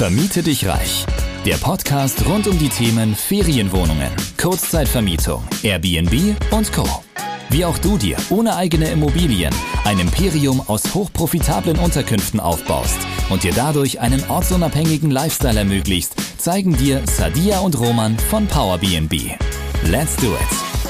Vermiete dich reich. Der Podcast rund um die Themen Ferienwohnungen, Kurzzeitvermietung, Airbnb und Co. Wie auch du dir ohne eigene Immobilien ein Imperium aus hochprofitablen Unterkünften aufbaust und dir dadurch einen ortsunabhängigen Lifestyle ermöglicht, zeigen dir Sadia und Roman von PowerBnB. Let's do it!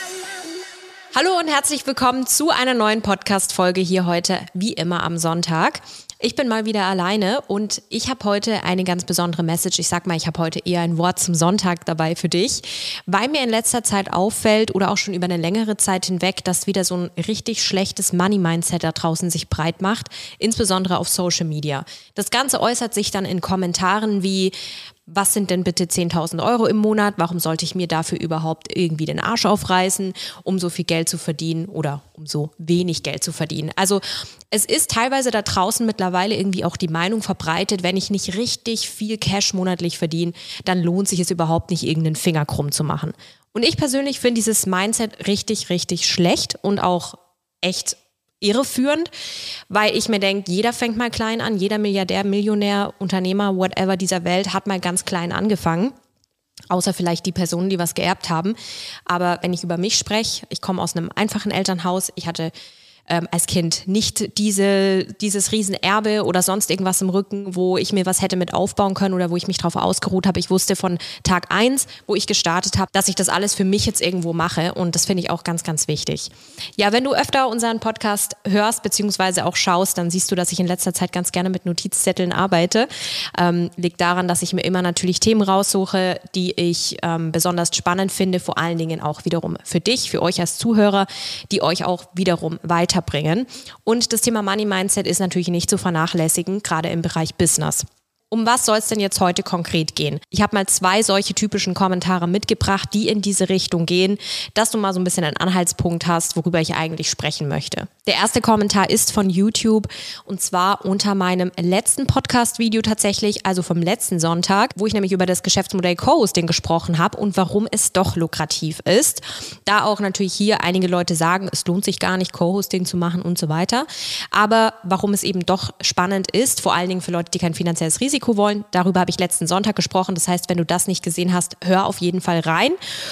Hallo und herzlich willkommen zu einer neuen Podcast-Folge hier heute, wie immer am Sonntag. Ich bin mal wieder alleine und ich habe heute eine ganz besondere Message. Ich sag mal, ich habe heute eher ein Wort zum Sonntag dabei für dich, weil mir in letzter Zeit auffällt oder auch schon über eine längere Zeit hinweg, dass wieder so ein richtig schlechtes Money-Mindset da draußen sich breit macht, insbesondere auf Social Media. Das Ganze äußert sich dann in Kommentaren wie: Was sind denn bitte 10.000 Euro im Monat? Warum sollte ich mir dafür überhaupt irgendwie den Arsch aufreißen, um so viel Geld zu verdienen oder um so wenig Geld zu verdienen? Also es ist teilweise da draußen mittlerweile irgendwie auch die Meinung verbreitet, wenn ich nicht richtig viel Cash monatlich verdiene, dann lohnt sich es überhaupt nicht, irgendeinen Finger krumm zu machen. Und ich persönlich finde dieses Mindset richtig, richtig schlecht und auch echt irreführend, weil ich mir denke, jeder fängt mal klein an, jeder Milliardär, Millionär, Unternehmer, whatever dieser Welt hat mal ganz klein angefangen, außer vielleicht die Personen, die was geerbt haben. Aber wenn ich über mich spreche, ich komme aus einem einfachen Elternhaus, ich hatte als Kind nicht dieses Riesenerbe oder sonst irgendwas im Rücken, wo ich mir was hätte mit aufbauen können oder wo ich mich drauf ausgeruht habe. Ich wusste von Tag 1, wo ich gestartet habe, dass ich das alles für mich jetzt irgendwo mache, und das finde ich auch ganz, ganz wichtig. Ja, wenn du öfter unseren Podcast hörst beziehungsweise auch schaust, dann siehst du, dass ich in letzter Zeit ganz gerne mit Notizzetteln arbeite. Liegt daran, dass ich mir immer natürlich Themen raussuche, die ich besonders spannend finde, vor allen Dingen auch wiederum für dich, für euch als Zuhörer, die euch auch wiederum weiterbringen. Und das Thema Money Mindset ist natürlich nicht zu vernachlässigen, gerade im Bereich Business. Um was soll es denn jetzt heute konkret gehen? Ich habe mal 2 solche typischen Kommentare mitgebracht, die in diese Richtung gehen, dass du mal so ein bisschen einen Anhaltspunkt hast, worüber ich eigentlich sprechen möchte. Der erste Kommentar ist von YouTube, und zwar unter meinem letzten Podcast-Video tatsächlich, also vom letzten Sonntag, wo ich nämlich über das Geschäftsmodell Co-Hosting gesprochen habe und warum es doch lukrativ ist. Da auch natürlich hier einige Leute sagen, es lohnt sich gar nicht, Co-Hosting zu machen und so weiter. Aber warum es eben doch spannend ist, vor allen Dingen für Leute, die kein finanzielles Risiko wollen, darüber habe ich letzten Sonntag gesprochen. Das heißt, wenn du das nicht gesehen hast, hör auf jeden Fall rein.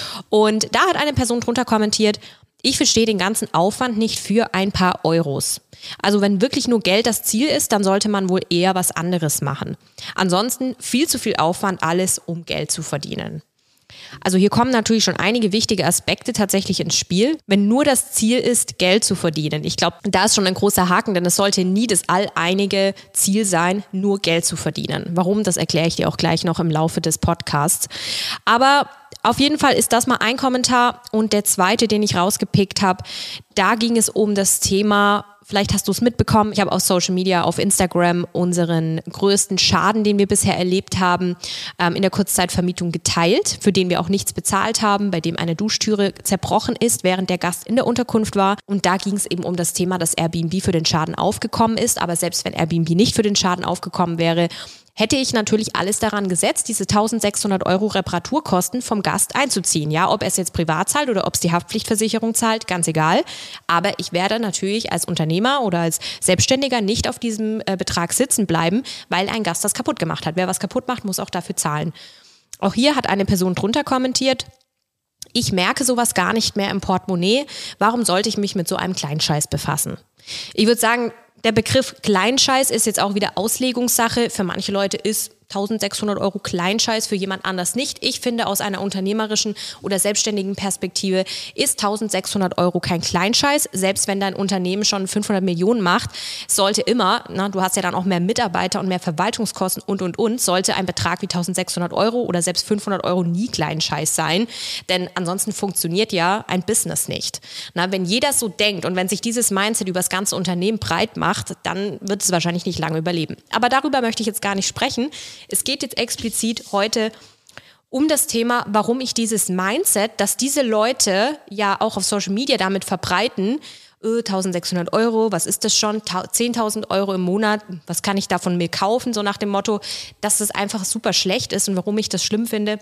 Und da hat eine Person drunter kommentiert: Ich verstehe den ganzen Aufwand nicht für ein paar Euros. Also wenn wirklich nur Geld das Ziel ist, dann sollte man wohl eher was anderes machen. Ansonsten viel zu viel Aufwand, alles um Geld zu verdienen. Also hier kommen natürlich schon einige wichtige Aspekte tatsächlich ins Spiel. Wenn nur das Ziel ist, Geld zu verdienen, ich glaube, da ist schon ein großer Haken, denn es sollte nie das alleinige Ziel sein, nur Geld zu verdienen. Warum, das erkläre ich dir auch gleich noch im Laufe des Podcasts. Aber auf jeden Fall ist das mal ein Kommentar, und der zweite, den ich rausgepickt habe, da ging es um das Thema, vielleicht hast du es mitbekommen, ich habe auf Social Media, auf Instagram unseren größten Schaden, den wir bisher erlebt haben, in der Kurzzeitvermietung geteilt, für den wir auch nichts bezahlt haben, bei dem eine Duschtüre zerbrochen ist, während der Gast in der Unterkunft war. Und da ging es eben um das Thema, dass Airbnb für den Schaden aufgekommen ist. Aber selbst wenn Airbnb nicht für den Schaden aufgekommen wäre, hätte ich natürlich alles daran gesetzt, diese 1.600 Euro Reparaturkosten vom Gast einzuziehen. Ja, ob er es jetzt privat zahlt oder ob es die Haftpflichtversicherung zahlt, ganz egal. Aber ich werde natürlich als Unternehmer oder als Selbstständiger nicht auf diesem Betrag sitzen bleiben, weil ein Gast das kaputt gemacht hat. Wer was kaputt macht, muss auch dafür zahlen. Auch hier hat eine Person drunter kommentiert: Ich merke sowas gar nicht mehr im Portemonnaie. Warum sollte ich mich mit so einem Kleinscheiß befassen? Ich würde sagen, der Begriff Kleinscheiß ist jetzt auch wieder Auslegungssache. Für manche Leute ist 1.600 Euro Kleinscheiß, für jemand anders nicht. Ich finde, aus einer unternehmerischen oder selbstständigen Perspektive ist 1.600 Euro kein Kleinscheiß. Selbst wenn dein Unternehmen schon 500 Millionen macht, sollte immer, du hast ja dann auch mehr Mitarbeiter und mehr Verwaltungskosten und, sollte ein Betrag wie 1.600 Euro oder selbst 500 Euro nie Kleinscheiß sein. Denn ansonsten funktioniert ja ein Business nicht. Wenn jeder so denkt und wenn sich dieses Mindset über das ganze Unternehmen breit macht, dann wird es wahrscheinlich nicht lange überleben. Aber darüber möchte ich jetzt gar nicht sprechen. Es geht jetzt explizit heute um das Thema, warum ich dieses Mindset, dass diese Leute ja auch auf Social Media damit verbreiten, 1.600 Euro, was ist das schon? 10.000 Euro im Monat, was kann ich davon mir kaufen? So nach dem Motto, dass das einfach super schlecht ist und warum ich das schlimm finde,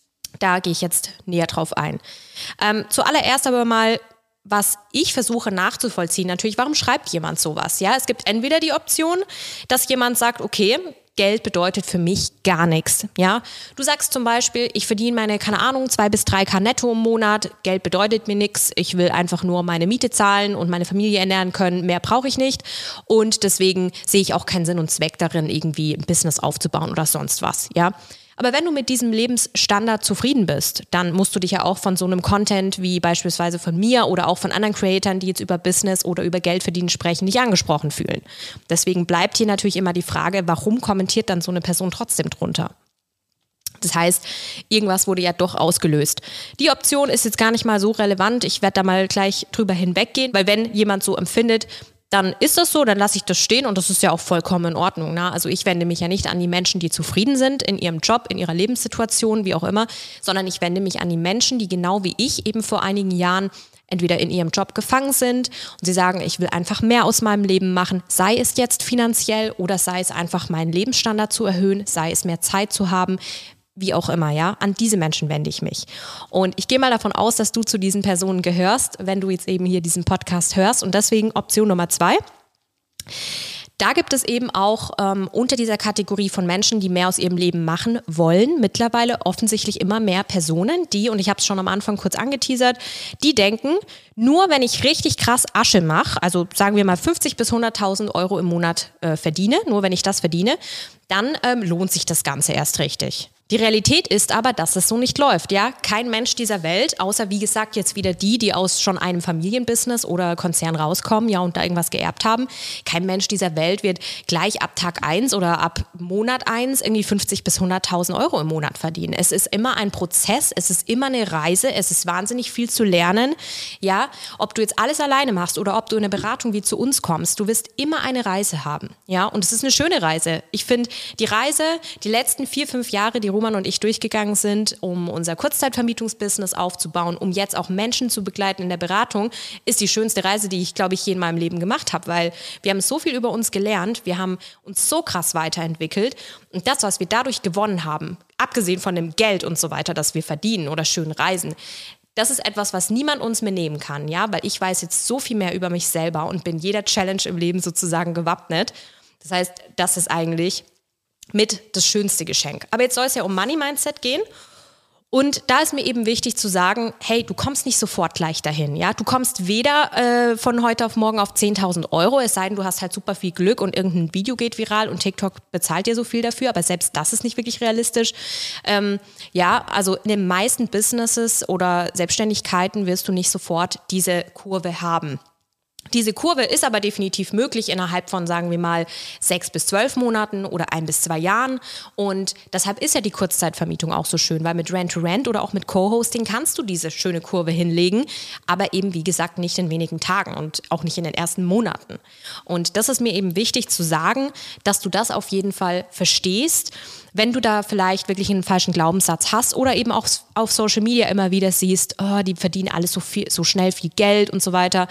da gehe ich jetzt näher drauf ein. Zuallererst aber mal, was ich versuche nachzuvollziehen, natürlich, warum schreibt jemand sowas? Ja, es gibt entweder die Option, dass jemand sagt, okay, Geld bedeutet für mich gar nichts, ja. Du sagst zum Beispiel, ich verdiene meine, 2 bis 3K netto im Monat, Geld bedeutet mir nichts, ich will einfach nur meine Miete zahlen und meine Familie ernähren können, mehr brauche ich nicht und deswegen sehe ich auch keinen Sinn und Zweck darin, irgendwie ein Business aufzubauen oder sonst was, ja. Aber wenn du mit diesem Lebensstandard zufrieden bist, dann musst du dich ja auch von so einem Content wie beispielsweise von mir oder auch von anderen Creatoren, die jetzt über Business oder über Geld verdienen sprechen, nicht angesprochen fühlen. Deswegen bleibt hier natürlich immer die Frage, warum kommentiert dann so eine Person trotzdem drunter? Das heißt, irgendwas wurde ja doch ausgelöst. Die Option ist jetzt gar nicht mal so relevant. Ich werde da mal gleich drüber hinweggehen, weil wenn jemand so empfindet, dann ist das so, dann lasse ich das stehen und das ist ja auch vollkommen in Ordnung. Ne? Also ich wende mich ja nicht an die Menschen, die zufrieden sind in ihrem Job, in ihrer Lebenssituation, wie auch immer, sondern ich wende mich an die Menschen, die genau wie ich eben vor einigen Jahren entweder in ihrem Job gefangen sind und sie sagen, ich will einfach mehr aus meinem Leben machen, sei es jetzt finanziell oder sei es einfach meinen Lebensstandard zu erhöhen, sei es mehr Zeit zu haben, wie auch immer, ja, an diese Menschen wende ich mich. Und ich gehe mal davon aus, dass du zu diesen Personen gehörst, wenn du jetzt eben hier diesen Podcast hörst. Und deswegen Option Nummer 2. Da gibt es eben auch unter dieser Kategorie von Menschen, die mehr aus ihrem Leben machen wollen, mittlerweile offensichtlich immer mehr Personen, die, und ich habe es schon am Anfang kurz angeteasert, die denken, nur wenn ich richtig krass Asche mache, also sagen wir mal 50.000 bis 100.000 Euro im Monat verdiene, nur wenn ich das verdiene, dann lohnt sich das Ganze erst richtig. Die Realität ist aber, dass es so nicht läuft, ja. Kein Mensch dieser Welt, außer wie gesagt jetzt wieder die aus schon einem Familienbusiness oder Konzern rauskommen, ja, und da irgendwas geerbt haben. Kein Mensch dieser Welt wird gleich ab Tag 1 oder ab Monat 1 irgendwie 50.000 bis 100.000 Euro im Monat verdienen. Es ist immer ein Prozess, es ist immer eine Reise, es ist wahnsinnig viel zu lernen, ja. Ob du jetzt alles alleine machst oder ob du in eine Beratung wie zu uns kommst, du wirst immer eine Reise haben, ja. Und es ist eine schöne Reise. Ich finde, die Reise, die letzten 4-5 Jahre, die Roman und ich durchgegangen sind, um unser Kurzzeitvermietungsbusiness aufzubauen, um jetzt auch Menschen zu begleiten in der Beratung, ist die schönste Reise, die ich, glaube ich, je in meinem Leben gemacht habe, weil wir haben so viel über uns gelernt, wir haben uns so krass weiterentwickelt und das, was wir dadurch gewonnen haben, abgesehen von dem Geld und so weiter, das wir verdienen oder schönen Reisen, das ist etwas, was niemand uns mehr nehmen kann, ja, weil ich weiß jetzt so viel mehr über mich selber und bin jeder Challenge im Leben sozusagen gewappnet. Das heißt, das ist eigentlich mit das schönste Geschenk. Aber jetzt soll es ja um Money Mindset gehen und da ist mir eben wichtig zu sagen, hey, du kommst nicht sofort gleich dahin, ja, du kommst weder von heute auf morgen auf 10.000 Euro, es sei denn, du hast halt super viel Glück und irgendein Video geht viral und TikTok bezahlt dir so viel dafür, aber selbst das ist nicht wirklich realistisch. Ja, also in den meisten Businesses oder Selbstständigkeiten wirst du nicht sofort diese Kurve haben. Diese Kurve ist aber definitiv möglich innerhalb von, sagen wir mal, 6 bis 12 Monaten oder 1 bis 2 Jahren. Und deshalb ist ja die Kurzzeitvermietung auch so schön, weil mit Rent-to-Rent oder auch mit Co-Hosting kannst du diese schöne Kurve hinlegen, aber eben, wie gesagt, nicht in wenigen Tagen und auch nicht in den ersten Monaten. Und das ist mir eben wichtig zu sagen, dass du das auf jeden Fall verstehst, wenn du da vielleicht wirklich einen falschen Glaubenssatz hast oder eben auch auf Social Media immer wieder siehst, oh, die verdienen alles so schnell viel Geld und so weiter.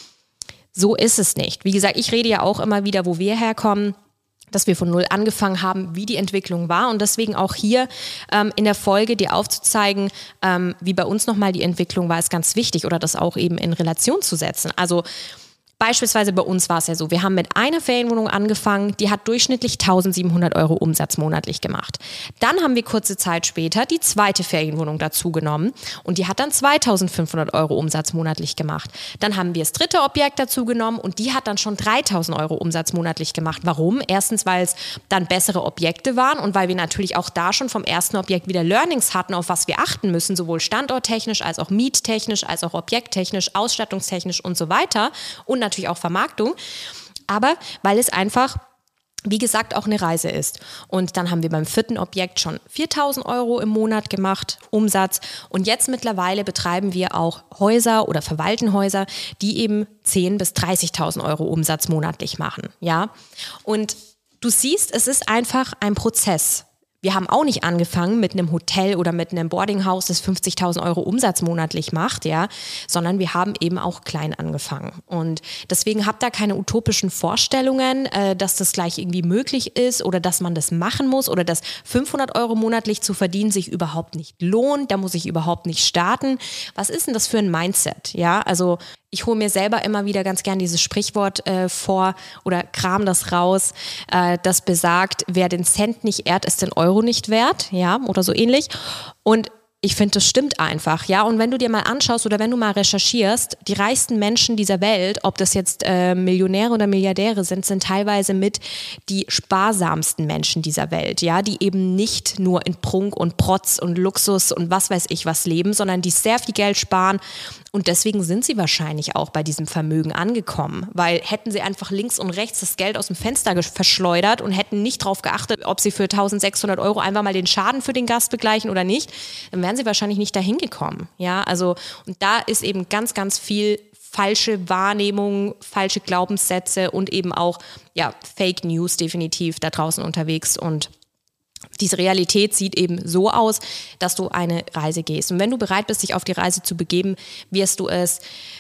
So ist es nicht. Wie gesagt, ich rede ja auch immer wieder, wo wir herkommen, dass wir von null angefangen haben, wie die Entwicklung war und deswegen auch hier in der Folge dir aufzuzeigen, wie bei uns nochmal die Entwicklung war, ist ganz wichtig oder das auch eben in Relation zu setzen. Also beispielsweise bei uns war es ja so, wir haben mit einer Ferienwohnung angefangen, die hat durchschnittlich 1.700 Euro Umsatz monatlich gemacht. Dann haben wir kurze Zeit später die zweite Ferienwohnung dazu genommen und die hat dann 2.500 Euro Umsatz monatlich gemacht. Dann haben wir das dritte Objekt dazu genommen und die hat dann schon 3.000 Euro Umsatz monatlich gemacht. Warum? Erstens, weil es dann bessere Objekte waren und weil wir natürlich auch da schon vom ersten Objekt wieder Learnings hatten, auf was wir achten müssen, sowohl standorttechnisch als auch miettechnisch, als auch objekttechnisch, ausstattungstechnisch und so weiter und natürlich auch Vermarktung, aber weil es einfach, wie gesagt, auch eine Reise ist. Und dann haben wir beim vierten Objekt schon 4.000 Euro im Monat gemacht, Umsatz. Und jetzt mittlerweile betreiben wir auch Häuser oder verwalten Häuser, die eben 10.000 bis 30.000 Euro Umsatz monatlich machen. Ja? Und du siehst, es ist einfach ein Prozess. Wir haben auch nicht angefangen mit einem Hotel oder mit einem Boardinghaus, das 50.000 Euro Umsatz monatlich macht, ja, sondern wir haben eben auch klein angefangen. Und deswegen habt da keine utopischen Vorstellungen, dass das gleich irgendwie möglich ist oder dass man das machen muss oder dass 500 Euro monatlich zu verdienen sich überhaupt nicht lohnt, da muss ich überhaupt nicht starten. Was ist denn das für ein Mindset? Ja, also Ich hole mir selber immer wieder ganz gern dieses Sprichwort vor oder kram das raus, das besagt, wer den Cent nicht ehrt, ist den Euro nicht wert, ja, oder so ähnlich. Und ich finde, das stimmt einfach, ja. Und wenn du dir mal anschaust oder wenn du mal recherchierst, die reichsten Menschen dieser Welt, ob das jetzt Millionäre oder Milliardäre sind teilweise mit die sparsamsten Menschen dieser Welt, ja, die eben nicht nur in Prunk und Protz und Luxus und was weiß ich was leben, sondern die sehr viel Geld sparen. Und deswegen sind sie wahrscheinlich auch bei diesem Vermögen angekommen, weil hätten sie einfach links und rechts das Geld aus dem Fenster verschleudert und hätten nicht darauf geachtet, ob sie für 1.600 Euro einfach mal den Schaden für den Gast begleichen oder nicht, dann wären sie wahrscheinlich nicht dahin gekommen. Ja, also und da ist eben ganz, ganz viel falsche Wahrnehmung, falsche Glaubenssätze und eben auch ja, Fake News definitiv da draußen unterwegs und diese Realität sieht eben so aus, dass du eine Reise gehst. Und wenn du bereit bist, dich auf die Reise zu begeben, wirst du es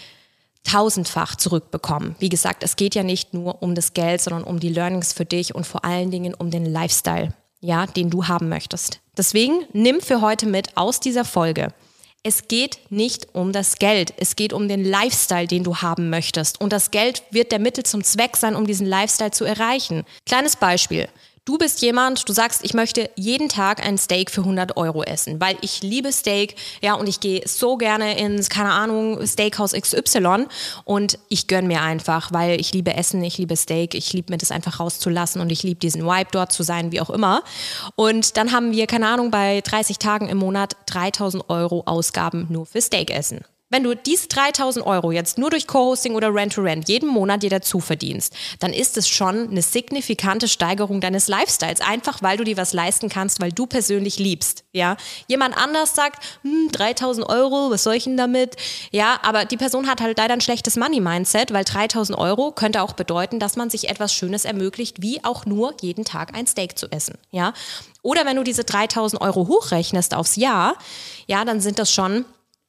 tausendfach zurückbekommen. Wie gesagt, es geht ja nicht nur um das Geld, sondern um die Learnings für dich und vor allen Dingen um den Lifestyle, ja, den du haben möchtest. Deswegen nimm für heute mit aus dieser Folge: Es geht nicht um das Geld, es geht um den Lifestyle, den du haben möchtest. Und das Geld wird der Mittel zum Zweck sein, um diesen Lifestyle zu erreichen. Kleines Beispiel. Du bist jemand, du sagst, ich möchte jeden Tag ein Steak für 100 Euro essen, weil ich liebe Steak, ja, und ich gehe so gerne ins, keine Ahnung, Steakhouse XY und ich gönn mir einfach, weil ich liebe Essen, ich liebe Steak, ich liebe mir das einfach rauszulassen und ich liebe diesen Vibe dort zu sein, wie auch immer. Und dann haben wir, keine Ahnung, bei 30 Tagen im Monat 3.000 Euro Ausgaben nur für Steakessen. Wenn du diese 3.000 Euro jetzt nur durch Co-Hosting oder Rent-to-Rent jeden Monat dir dazu verdienst, dann ist es schon eine signifikante Steigerung deines Lifestyles, einfach weil du dir was leisten kannst, weil du persönlich liebst. Ja? Jemand anders sagt, 3.000 Euro, was soll ich denn damit? Ja, aber die Person hat halt leider ein schlechtes Money-Mindset, weil 3.000 Euro könnte auch bedeuten, dass man sich etwas Schönes ermöglicht, wie auch nur jeden Tag ein Steak zu essen. Ja? Oder wenn du diese 3.000 Euro hochrechnest aufs Jahr, ja, dann sind das schon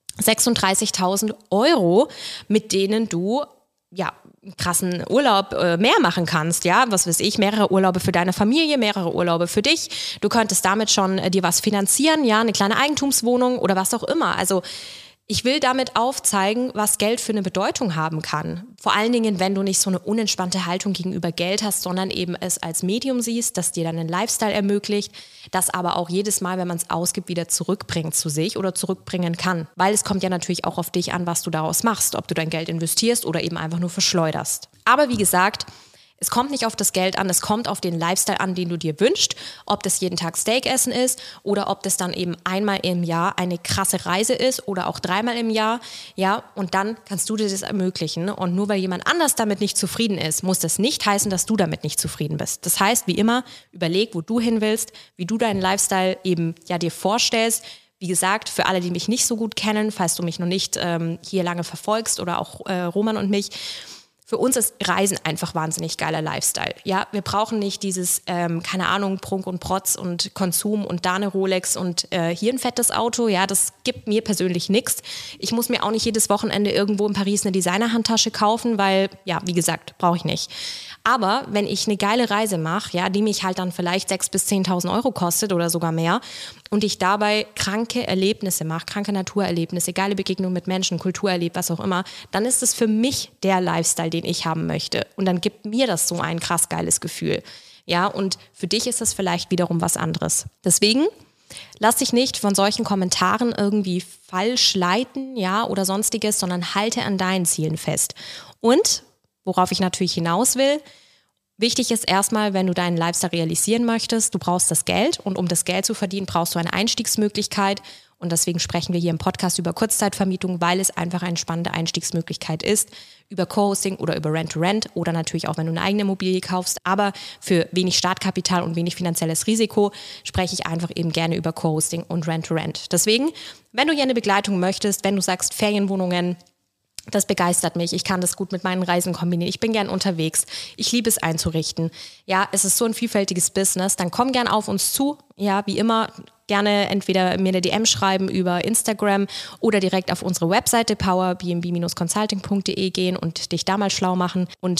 36.000 Euro, mit denen du ja einen krassen Urlaub mehr machen kannst, ja, was weiß ich, mehrere Urlaube für deine Familie, mehrere Urlaube für dich. Du könntest damit schon dir was finanzieren, ja, eine kleine Eigentumswohnung oder was auch immer. Also ich will damit aufzeigen, was Geld für eine Bedeutung haben kann. Vor allen Dingen, wenn du nicht so eine unentspannte Haltung gegenüber Geld hast, sondern eben es als Medium siehst, das dir dann einen Lifestyle ermöglicht, das aber auch jedes Mal, wenn man es ausgibt, wieder zurückbringt zu sich oder zurückbringen kann. Weil es kommt ja natürlich auch auf dich an, was du daraus machst, ob du dein Geld investierst oder eben einfach nur verschleuderst. Aber wie gesagt, es kommt nicht auf das Geld an, es kommt auf den Lifestyle an, den du dir wünschst, ob das jeden Tag Steak essen ist oder ob das dann eben einmal im Jahr eine krasse Reise ist oder auch 3-mal im Jahr, ja, und dann kannst du dir das ermöglichen und nur weil jemand anders damit nicht zufrieden ist, muss das nicht heißen, dass du damit nicht zufrieden bist. Das heißt, wie immer, überleg, wo du hin willst, wie du deinen Lifestyle eben ja dir vorstellst. Wie gesagt, für alle, die mich nicht so gut kennen, falls du mich noch nicht hier lange verfolgst oder auch Roman und mich, für uns ist Reisen einfach wahnsinnig geiler Lifestyle. Ja, wir brauchen nicht dieses, keine Ahnung, Prunk und Protz und Konsum und da eine Rolex und hier ein fettes Auto. Ja, das gibt mir persönlich nichts. Ich muss mir auch nicht jedes Wochenende irgendwo in Paris eine Designerhandtasche kaufen, weil, ja, wie gesagt, brauche ich nicht. Aber wenn ich eine geile Reise mache, ja, die mich halt dann vielleicht 6.000 bis 10.000 Euro kostet oder sogar mehr und ich dabei kranke Erlebnisse mache, kranke Naturerlebnisse, geile Begegnungen mit Menschen, Kultur erlebe, was auch immer, dann ist es für mich der Lifestyle, den ich haben möchte. Und dann gibt mir das so ein krass geiles Gefühl. Ja, und für dich ist das vielleicht wiederum was anderes. Deswegen lass dich nicht von solchen Kommentaren irgendwie falsch leiten, ja, oder sonstiges, sondern halte an deinen Zielen fest. Und worauf ich natürlich hinaus will, wichtig ist erstmal, wenn du deinen Lifestyle realisieren möchtest, du brauchst das Geld und um das Geld zu verdienen, brauchst du eine Einstiegsmöglichkeit und deswegen sprechen wir hier im Podcast über Kurzzeitvermietung, weil es einfach eine spannende Einstiegsmöglichkeit ist, über Co-Hosting oder über Rent-to-Rent oder natürlich auch, wenn du eine eigene Immobilie kaufst, aber für wenig Startkapital und wenig finanzielles Risiko spreche ich einfach eben gerne über Co-Hosting und Rent-to-Rent. Deswegen, wenn du hier eine Begleitung möchtest, wenn du sagst Ferienwohnungen, das begeistert mich. Ich kann das gut mit meinen Reisen kombinieren. Ich bin gern unterwegs. Ich liebe es einzurichten. Ja, es ist so ein vielfältiges Business. Dann komm gern auf uns zu. Ja, wie immer, gerne entweder mir eine DM schreiben über Instagram oder direkt auf unsere Webseite powerbnb-consulting.de gehen und dich da mal schlau machen. Und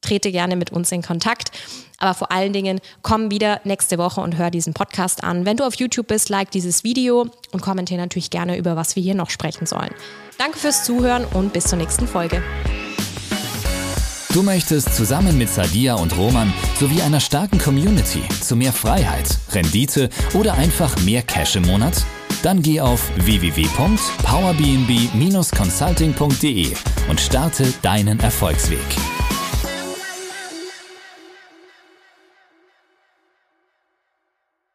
trete gerne mit uns in Kontakt. Aber vor allen Dingen komm wieder nächste Woche und hör diesen Podcast an. Wenn du auf YouTube bist, like dieses Video und kommentiere natürlich gerne, über was wir hier noch sprechen sollen. Danke fürs Zuhören und bis zur nächsten Folge. Du möchtest zusammen mit Sadia und Roman sowie einer starken Community zu mehr Freiheit, Rendite oder einfach mehr Cash im Monat? Dann geh auf www.powerbnb-consulting.de und starte deinen Erfolgsweg.